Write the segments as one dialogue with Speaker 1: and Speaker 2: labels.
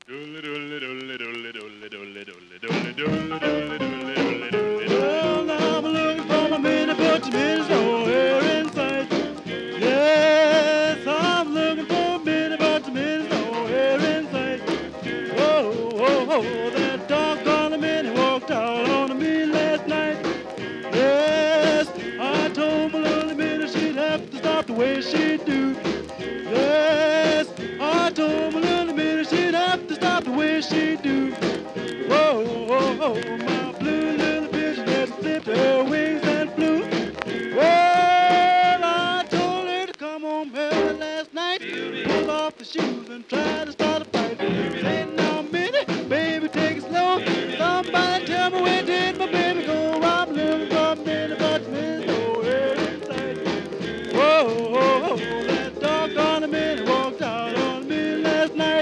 Speaker 1: Well, I'm looking for my minute, but your minute's nowhere in sight. Yes, I'm looking for a minute, but your minute's nowhere in sight. Whoa, whoa, whoa, that doggone minute walked out on me last night. Yes, I told my little minute she'd have to stop the way she do. Yes, I told my little minute she'd have to stop the way she do. Whoa, whoa, whoa, my blue little pigeon had flipped her wings and flew. Well, I told her to come home early last night, pull off the shoes and try to start a fight. Say now, minute, baby, take it slow. Somebody tell me where did my baby go? I'm looking for a minute, but the minute's nowhere in sight. Whoa, whoa, whoa, that doggone minute walked out on me last night.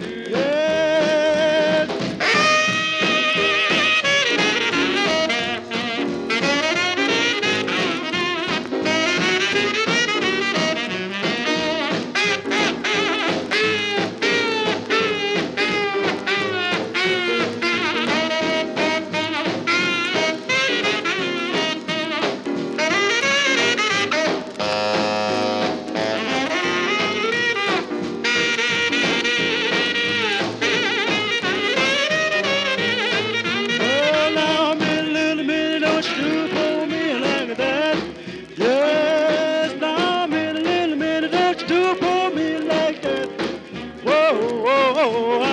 Speaker 1: Yes. Well, now, little minute, don't you do for me like that. Yes, now, little minute, don't you do for me like that. Whoa, whoa, whoa,